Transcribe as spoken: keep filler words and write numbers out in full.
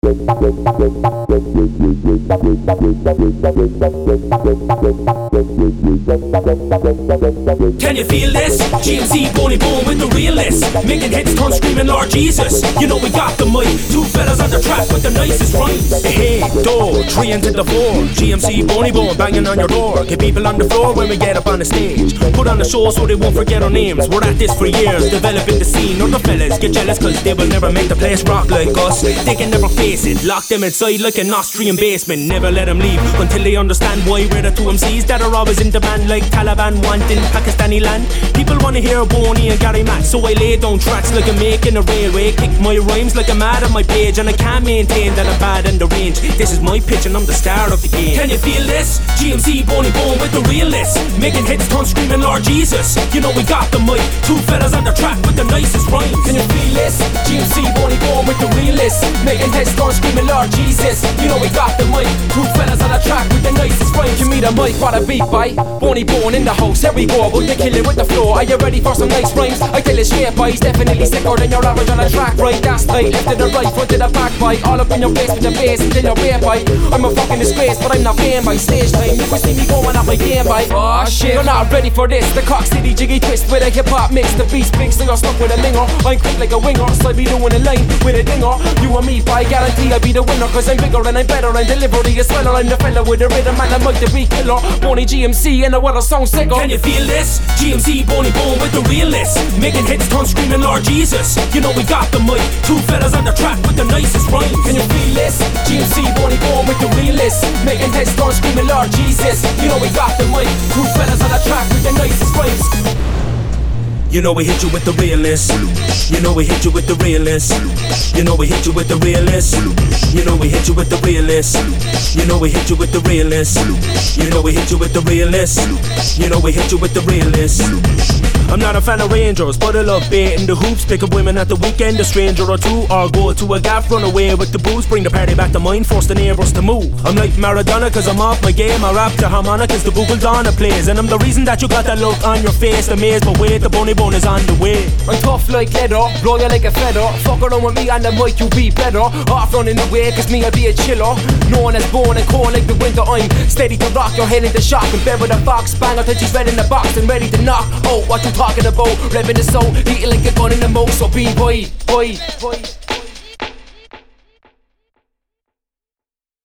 Can you feel this? G M C Boney Boom with the realness, making heads turn screaming Lord Jesus. You know we got the mic, two fellas on the track with the nicest rhymes. Hey, door, three into the four. G M C Boney Boom banging on your door. Get people on the floor when we get up on the stage. Put on the show so they won't forget our names. We're at this for years, developing the scene. Other fellas get jealous cause they will never make the place rock like us. They can never face it, lock them inside like an Austrian basement. Never let them leave until they understand why we're the two M Cs that are always in demand, like Taliban wanting Pakistani land. People wanna hear Boney and Gary Matt, so I lay down tracks like I'm making a railway. Kick my rhymes like I'm mad on my page, and I can't maintain that I'm bad in the range. This is my pitch and I'm the star of the game. Can you feel this? G M C Boney Boom with the realness, making heads turn screaming Lord Jesus. You know we got the mic, two fellas on the track with the nicest rhymes. Can you feel this? G M C Boney Boom with the realness, making heads turn screaming Lord Jesus. You know we got the mic, two fellas on the track with the nicest rhymes. Give me the mic, what a beat by Boney Boom in the house. Here we go, but they kill it with the flow. Are you ready for some nice rhymes? I tell it straight, boy, he's definitely sicker than your average on the track, right? That's tight, left to the right, front to the back, boy. All up in your face with the bass until you're way, boy. I'm a fucking disgrace, but I'm not paying by stage time. You can see me going off my game, boy. Oh shit, you're not ready for this. The Cock City jiggy twist with a hip hop mix. The beast big, so you're stuck with a minger. I'm quick like a winger, so I be doing a line with a dinger. You and me, boy, guarantee I'll be the winner, cause I'm bigger and I'm better and delivery is sweller. I'm the fella with the rhythm and I might the beat killer. Boney G M C and the weather sound sicker. Can you feel this? G M C Boney Boom with the realness, making heads turn screaming Lord Jesus. You know we got the mic, two fellas on the track with the nicest rhymes. Can you feel this? G M C Boney Boom with the realness, making heads turn screaming Lord Jesus. You know we got the mic, two fellas on the track with the nicest rhymes. You know we hit you with the realness. You know we hit you with the realness. You know we hit you with the realness. You know we hit you with the realness. You know we hit you with the realness. You know we hit you with the realness. You know we hit you with the realness. I'm not a fan of Rangers, but I love baiting the hoops. Pick up women at the weekend, a stranger or two, or go to a gaff, run away with the booze. Bring the party back to mine, force the neighbours to move. I'm like Maradona cause I'm off my game. I rap to harmonicas, the Google Donna plays, and I'm the reason that you got that look on your face. Amazed, but wait, the Boney Boom is on the way. I'm tough like leather, blow you like a feather. Fuck around with me on the mic, you be better. Off running away cause me I be a chiller. Known as born and cold like the winter. I'm steady to rock your head into shock, and bed with a fox bang until she's red in the box and ready to knock. Oh, what you talking about? Revving the soul, eating like a gun in the mouth. So be boy, boy, boy.